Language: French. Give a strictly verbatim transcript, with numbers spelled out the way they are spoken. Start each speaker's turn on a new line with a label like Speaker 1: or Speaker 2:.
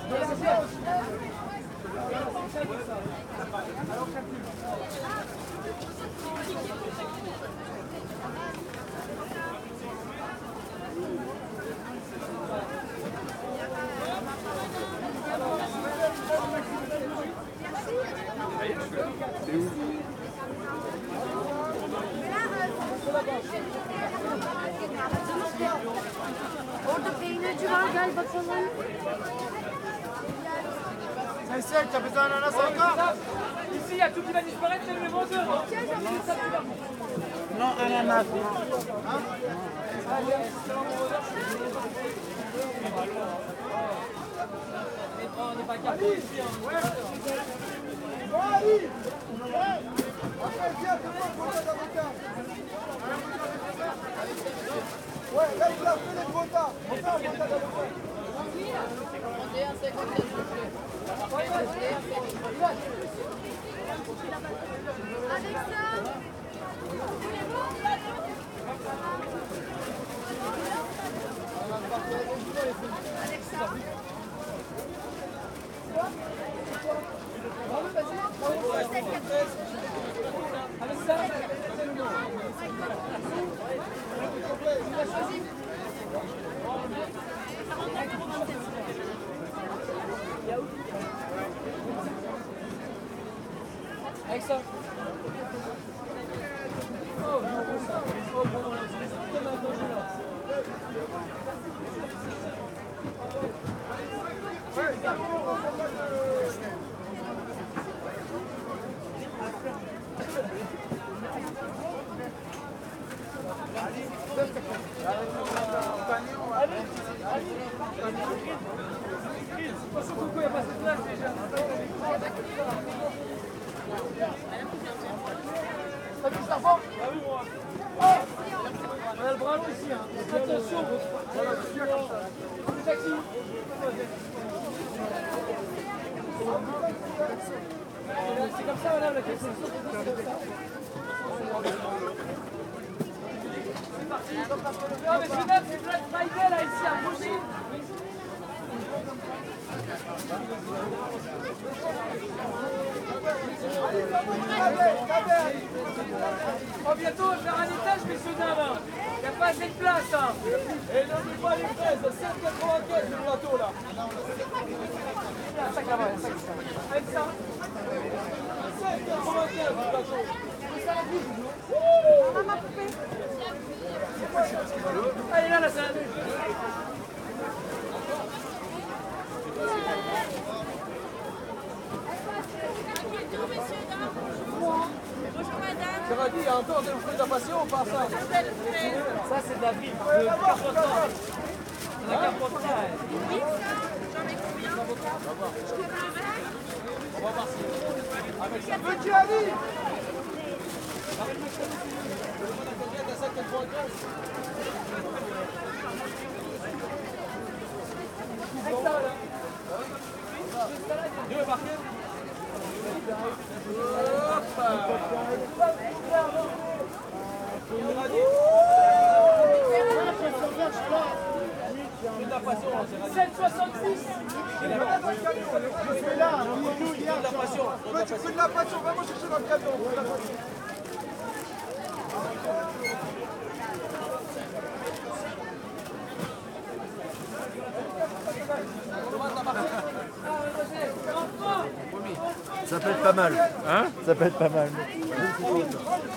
Speaker 1: Orada peynirci var, gel bakalım.
Speaker 2: C'est celle qui a besoin d'un ananas encore?
Speaker 3: Ici, il y a tout qui va disparaître, c'est le vendeur.
Speaker 2: Non, ananas.
Speaker 3: On n'est pas capable ici.
Speaker 2: Ouais, là il a fait les quotas. On fait un quota d'avocat.
Speaker 1: Avec ça,
Speaker 3: Avec ça. Oh, pourquoi il n'y a pas cette place déjà?
Speaker 2: T'as vu ça fort?
Speaker 3: Ah oui, moi. On a le bras long ici. Hein. Attention. Le taxi. C'est comme ça, madame, la caisse. C'est parti. Non, mais madame, c'est Black Friday, là, ici, à Bouchy. Oh, bientôt, on va faire un étage, messieurs, dames. Il n'y a pas assez de place. Hein. Et n'oublie pas les fraises, sept quatre-vingt-quinze le plateau, là. Un sac là-bas, un sac. Avec ça. sept quatre-vingt-quinze le plateau. Et ça, la bouge.
Speaker 1: maman poupée.
Speaker 3: Allez, là, la salle.
Speaker 2: Ça va dire, il y a encore des fruits de la passion ou pas ça?
Speaker 3: Ça, c'est de la vie. De Carpentras. De la Carpentras.
Speaker 1: Oui, j'en ai combien?
Speaker 2: On va voir si. Petit Ali! T'as sept quatre-vingt-quinze.
Speaker 3: Avec ça, là. Deux marqués.
Speaker 2: Hop! C'est de la passion,
Speaker 3: sept soixante-six.
Speaker 2: Je suis là, il y a de la passion. Tu fais de la passion, vraiment chercher dans le camion.
Speaker 4: Ça peut être pas mal. Hein? Ça peut être pas mal.